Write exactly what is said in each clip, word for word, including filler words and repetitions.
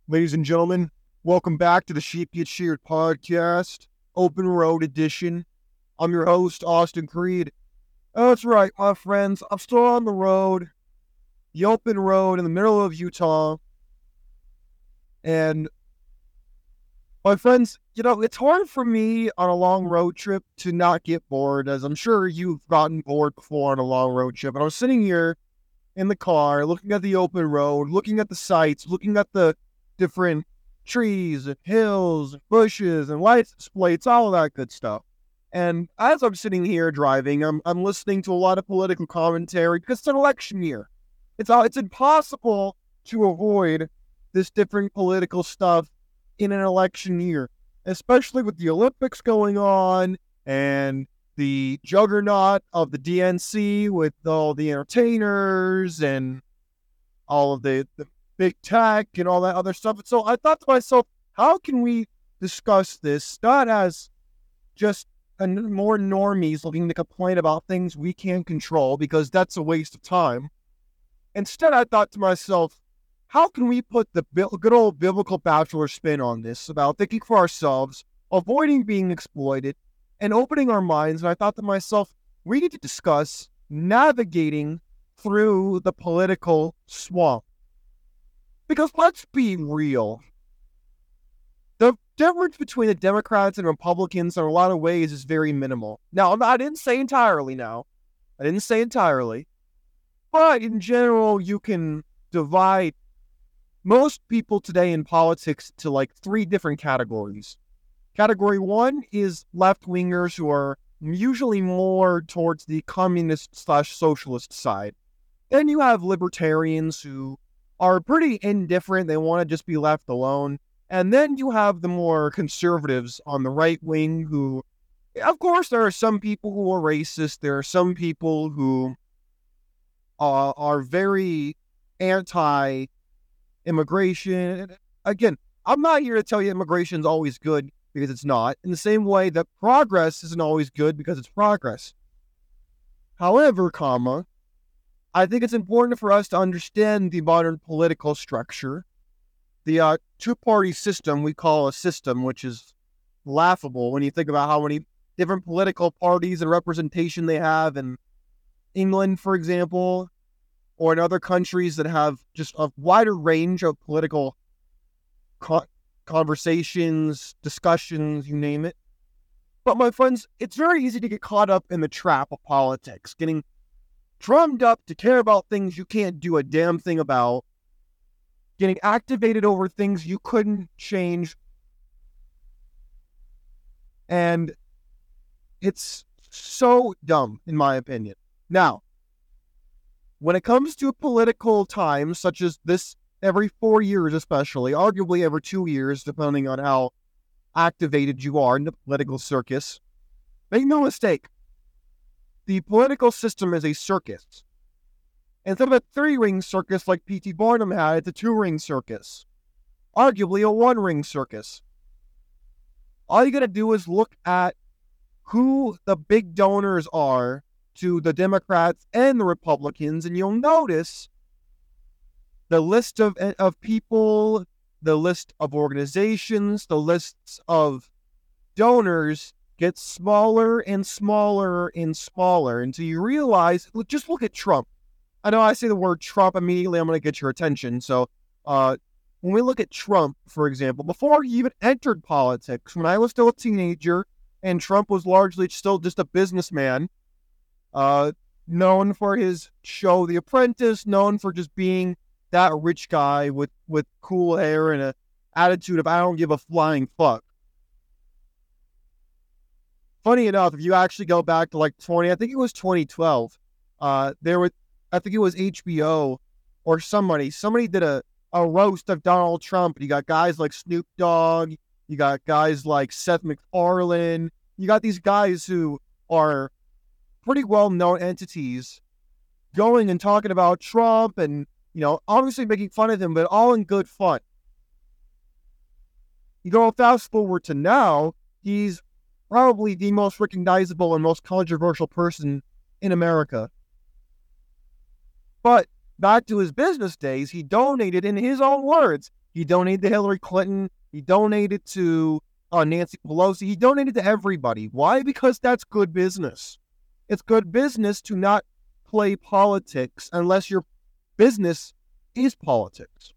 Ladies and gentlemen, welcome back to the Sheep Get Sheared podcast, Open Road Edition. I'm your host, Austin Creed. Oh, that's right, my friends. I'm still on the road, the open road in the middle of Utah. And my friends, you know, it's hard for me on a long road trip to not get bored, as I'm sure you've gotten bored before on a long road trip. And I was sitting here in the car, looking at the open road, looking at the sights, looking at the different trees and hills and bushes and lights plates, all of that good stuff. And as I'm sitting here driving, I'm I'm listening to a lot of political commentary because it's an election year. It's all it's impossible to avoid this different political stuff in an election year, especially with the Olympics going on and the juggernaut of the D N C with all the entertainers and all of the, the big tech and all that other stuff. And so I thought to myself, how can we discuss this not as just a more normies looking to complain about things we can't control because that's a waste of time. Instead, I thought to myself, how can we put the good old biblical bachelor spin on this about thinking for ourselves, avoiding being exploited, and opening our minds? And I thought to myself, we need to discuss navigating through the political swamp. Because let's be real. The difference between the Democrats and Republicans in a lot of ways is very minimal. Now, I didn't say entirely now. I didn't say entirely. But in general, you can divide most people today in politics to like three different categories. Category one is left-wingers who are usually more towards the communist slash socialist side. Then you have libertarians who are pretty indifferent. They want to just be left alone. And then you have the more conservatives on the right wing who, of course, there are some people who are racist. There are some people who uh, are very anti-immigration. Again, I'm not here to tell you immigration is always good because it's not. In the same way that progress isn't always good because it's progress. However, comma, I think it's important for us to understand the modern political structure. The uh, two-party system we call a system, which is laughable when you think about how many different political parties and representation they have in England, for example, or in other countries that have just a wider range of political co- conversations, discussions, you name it. But my friends, it's very easy to get caught up in the trap of politics, getting drummed up to care about things you can't do a damn thing about, getting activated over things you couldn't change. And it's so dumb, in my opinion. Now, when it comes to political times, such as this, every four years especially, arguably every two years, depending on how activated you are in the political circus, make no mistake, the political system is a circus. Instead of a three-ring circus like P T Barnum had, it's a two-ring circus. Arguably a one-ring circus. All you gotta do is look at who the big donors are to the Democrats and the Republicans, and you'll notice the list of, of people, the list of organizations, the lists of donors gets smaller and smaller and smaller until you realize, just look at Trump. I know I say the word Trump, immediately I'm going to get your attention. So uh, when we look at Trump, for example, before he even entered politics, when I was still a teenager and Trump was largely still just a businessman, uh, known for his show The Apprentice, known for just being that rich guy with, with cool hair and an attitude of I don't give a flying fuck. Funny enough, if you actually go back to like twenty, I think it was twenty twelve, uh, there were, I think it was H B O or somebody, somebody did a, a roast of Donald Trump. You got guys like Snoop Dogg, you got guys like Seth MacFarlane, you got these guys who are pretty well-known entities going and talking about Trump and, you know, obviously making fun of him, but all in good fun. You go fast forward to now, he's probably the most recognizable and most controversial person in America. But back to his business days, he donated, in his own words, He donated to Hillary Clinton. He donated to uh, Nancy Pelosi. He donated to everybody. Why? Because that's good business. It's good business to not play politics unless your business is politics.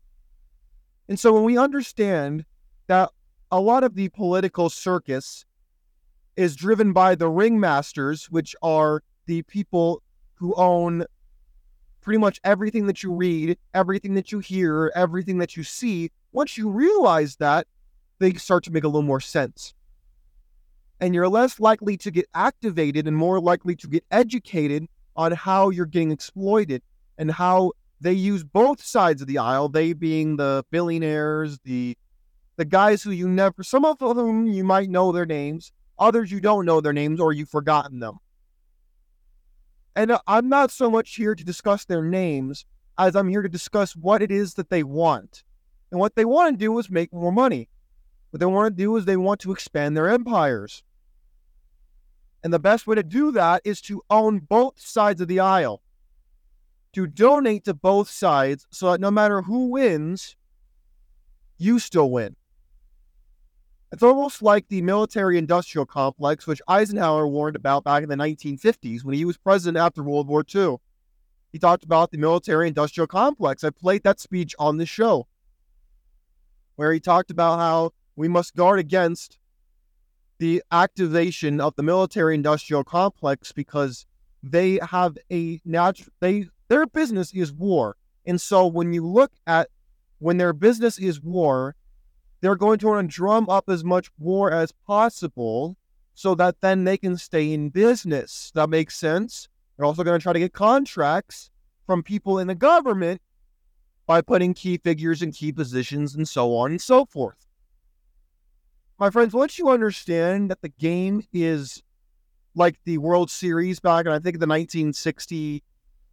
And so when we understand that a lot of the political circus is driven by the ringmasters, which are the people who own pretty much everything that you read, everything that you hear, everything that you see, once you realize that, they start to make a little more sense. And you're less likely to get activated and more likely to get educated on how you're getting exploited and how they use both sides of the aisle, they being the billionaires, the the guys who you never, some of whom you might know their names, others you don't know their names or you've forgotten them. And I'm not so much here to discuss their names as I'm here to discuss what it is that they want. And what they want to do is make more money. What they want to do is they want to expand their empires. And the best way to do that is to own both sides of the aisle. To donate to both sides so that no matter who wins, you still win. It's almost like the military-industrial complex, which Eisenhower warned about back in the nineteen fifties when he was president after World War Two. He talked about the military-industrial complex. I played that speech on the show, where he talked about how we must guard against the activation of the military-industrial complex because they have a natural, they, their business is war. And so when you look at, when their business is war, they're going to want to drum up as much war as possible so that then they can stay in business. That makes sense. They're also going to try to get contracts from people in the government by putting key figures in key positions and so on and so forth. My friends, once you understand that the game is like the World Series back in, I think, the nineteen sixty-four,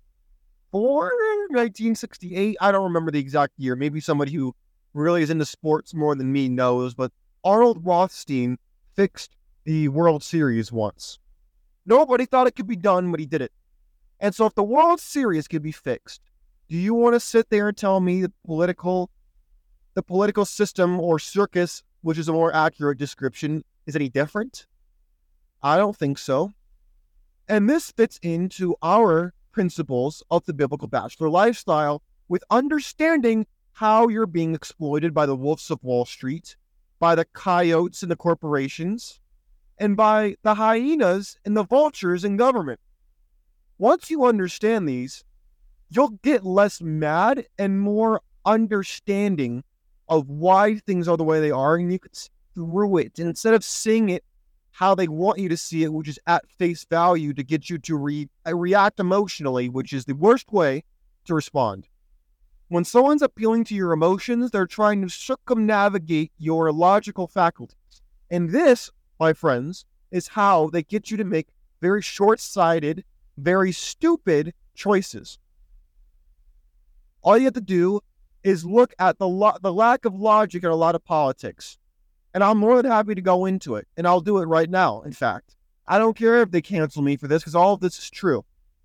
nineteen sixty-eight, I don't remember the exact year. Maybe somebody who really is into sports more than me knows, but Arnold Rothstein fixed the World Series once. Nobody thought it could be done, but he did it. And so if the World Series could be fixed, do you want to sit there and tell me the political, the political system or circus, which is a more accurate description, is any different? I don't think so. And this fits into our principles of the biblical bachelor lifestyle with understanding how you're being exploited by the wolves of Wall Street, by the coyotes and the corporations, and by the hyenas and the vultures in government. Once you understand these, you'll get less mad and more understanding of why things are the way they are, and you could see through it. And instead of seeing it how they want you to see it, which is at face value to get you to re- react emotionally, which is the worst way to respond. When someone's appealing to your emotions, they're trying to circumnavigate your logical faculties. And this, my friends, is how they get you to make very short-sighted, very stupid choices. All you have to do is look at the lo- the lack of logic in a lot of politics. And I'm more than happy to go into it. And I'll do it right now, in fact. I don't care if they cancel me for this, because all of this is true.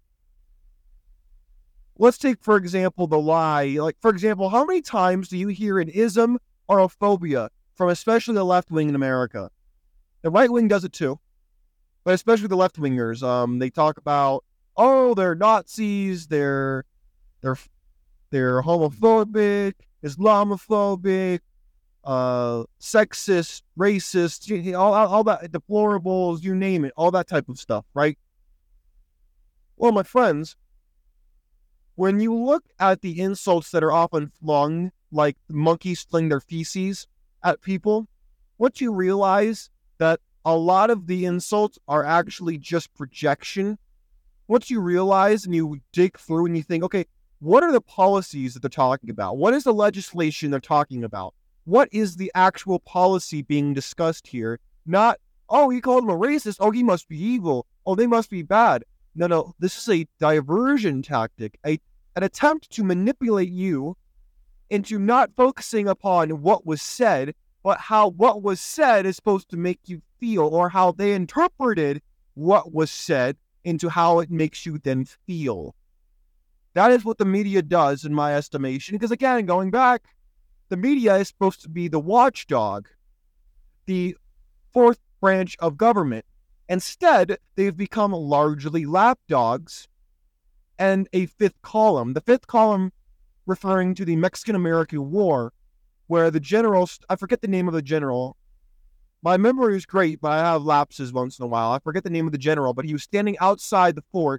Let's take, for example, the lie. Like, for example, how many times do you hear an ism or a phobia from especially the left wing in America? The right wing does it too, but especially the left wingers. Um, they talk about, oh, they're Nazis, they're they're they're homophobic, Islamophobic, uh, sexist, racist, all all that, deplorables, you name it, all that type of stuff, right? Well, my friends, when you look at the insults that are often flung, like monkeys fling their feces at people, what you realize that a lot of the insults are actually just projection. Once you realize and you dig through and you think, okay, what are the policies that they're talking about? What is the legislation they're talking about? What is the actual policy being discussed here? Not, oh, he called him a racist. Oh, he must be evil. Oh, they must be bad. No, no, this is a diversion tactic, a, an attempt to manipulate you into not focusing upon what was said, but how what was said is supposed to make you feel, or how they interpreted what was said into how it makes you then feel. That is what the media does, in my estimation, because again, going back, the media is supposed to be the watchdog, the fourth branch of government. Instead, they've become largely lapdogs and a fifth column. The fifth column referring to the Mexican-American War, where the generals, I forget the name of the general. My memory is great, but I have lapses once in a while. I forget the name of the general, but he was standing outside the fort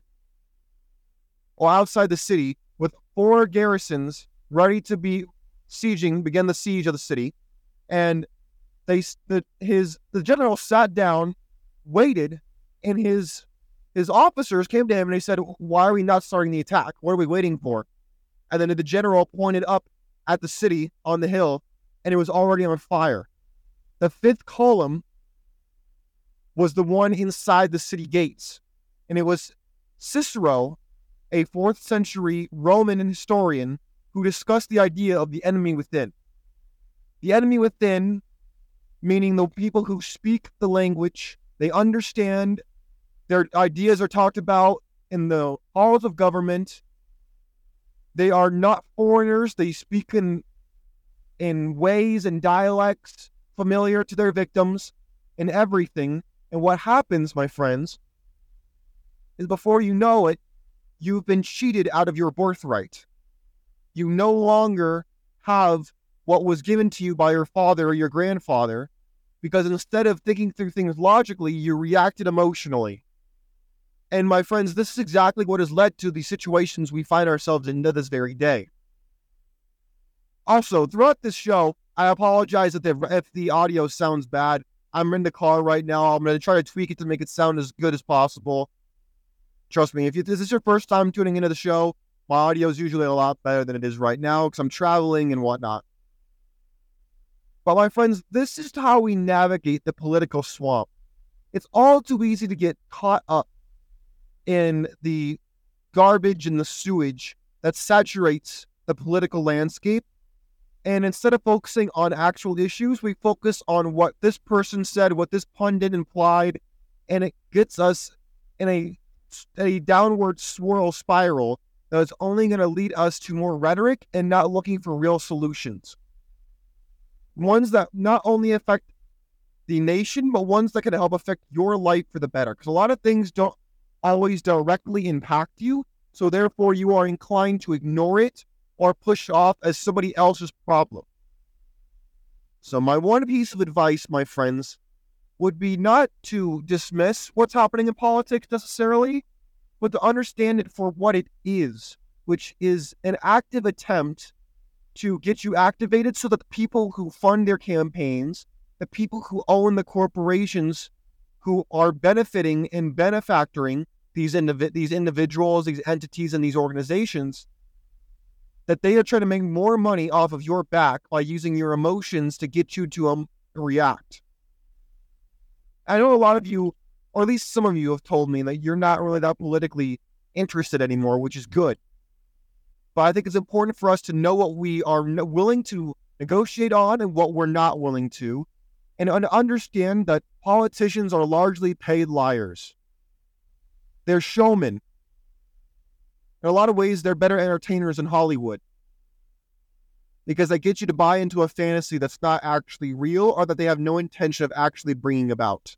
or outside the city with four garrisons ready to be sieging, begin the siege of the city. And they, the, his, the general sat down, waited, and his, his officers came to him and they said, "Why are we not starting the attack? What are we waiting for?" And then the general pointed up at the city on the hill, and it was already on fire. The fifth column was the one inside the city gates, and it was Cicero, a fourth century Roman historian, who discussed the idea of the enemy within. The enemy within, meaning the people who speak the language, they understand, their ideas are talked about in the halls of government. They are not foreigners. They speak in, in ways and dialects familiar to their victims and everything. And what happens, my friends, is before you know it, you've been cheated out of your birthright. You no longer have what was given to you by your father or your grandfather, because instead of thinking through things logically, you reacted emotionally. And my friends, this is exactly what has led to the situations we find ourselves in to this very day. Also, throughout this show, I apologize if the, if the audio sounds bad. I'm in the car right now. I'm going to try to tweak it to make it sound as good as possible. Trust me, if you, this is your first time tuning into the show, my audio is usually a lot better than it is right now because I'm traveling and whatnot. But my friends, this is how we navigate the political swamp. It's all too easy to get caught up in the garbage and the sewage that saturates the political landscape. And instead of focusing on actual issues, we focus on what this person said, what this pundit implied, and it gets us in a, a downward swirl spiral that is only going to lead us to more rhetoric and not looking for real solutions. Ones that not only affect the nation, but ones that can help affect your life for the better. Because a lot of things don't always directly impact you, so therefore you are inclined to ignore it or push off as somebody else's problem. So my one piece of advice, my friends, would be not to dismiss what's happening in politics necessarily, but to understand it for what it is, which is an active attempt to get you activated so that the people who fund their campaigns, the people who own the corporations who are benefiting and benefactoring these, indiv- these individuals, these entities, and these organizations, that they are trying to make more money off of your back by using your emotions to get you to um, react. I know a lot of you, or at least some of you, have told me that you're not really that politically interested anymore, which is good. But I think it's important for us to know what we are willing to negotiate on and what we're not willing to, and understand that politicians are largely paid liars. They're showmen. In a lot of ways, they're better entertainers in Hollywood because they get you to buy into a fantasy that's not actually real or that they have no intention of actually bringing about.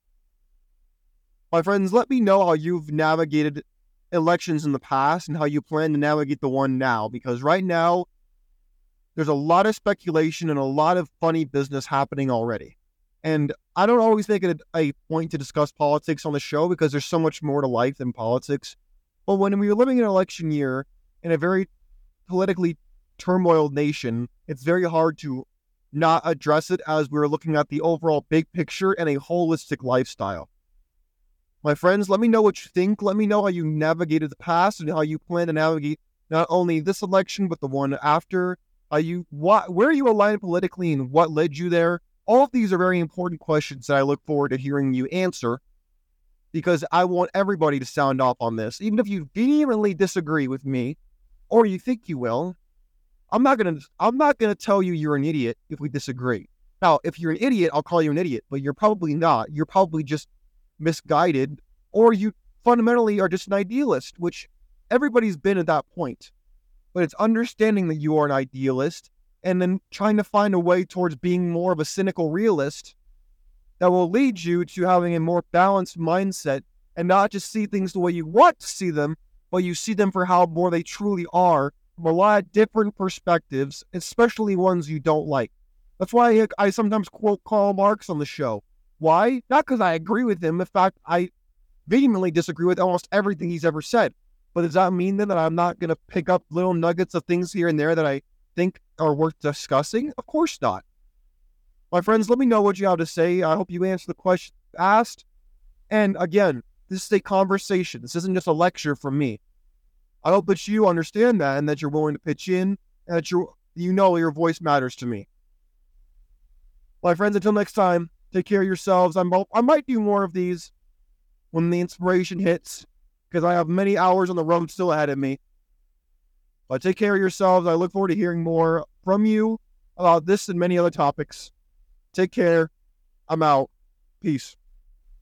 My friends, let me know how you've navigated elections in the past and how you plan to navigate the one now, because right now, there's a lot of speculation and a lot of funny business happening already. And I don't always make it a, a point to discuss politics on the show because there's so much more to life than politics. But when we are living in an election year in a very politically turmoiled nation, it's very hard to not address it as we're looking at the overall big picture and a holistic lifestyle. My friends, let me know what you think. Let me know how you navigated the past and how you plan to navigate not only this election, but the one after. Are you, what, where are you aligned politically and what led you there? All of these are very important questions that I look forward to hearing you answer, because I want everybody to sound off on this. Even if you vehemently disagree with me, or you think you will, I'm not gonna I'm not gonna tell you you're an idiot if we disagree. Now, if you're an idiot, I'll call you an idiot, but you're probably not. You're probably just misguided, or you fundamentally are just an idealist, which everybody's been at that point. But it's understanding that you are an idealist and then trying to find a way towards being more of a cynical realist that will lead you to having a more balanced mindset and not just see things the way you want to see them, but you see them for how more they truly are from a lot of different perspectives, especially ones you don't like. That's why I, I sometimes quote Karl Marx on the show. Why? Not because I agree with him. In fact, I vehemently disagree with almost everything he's ever said. But does that mean then that I'm not going to pick up little nuggets of things here and there that I think are worth discussing? Of course not. My friends, let me know what you have to say. I hope you answer the question asked. And again, this is a conversation. This isn't just a lecture from me. I hope that you understand that and that you're willing to pitch in and that you you know your voice matters to me. My friends, until next time, take care of yourselves. I'm, I might do more of these when the inspiration hits because I have many hours on the road still ahead of me. But take care of yourselves. I look forward to hearing more from you about this and many other topics. Take care. I'm out. Peace.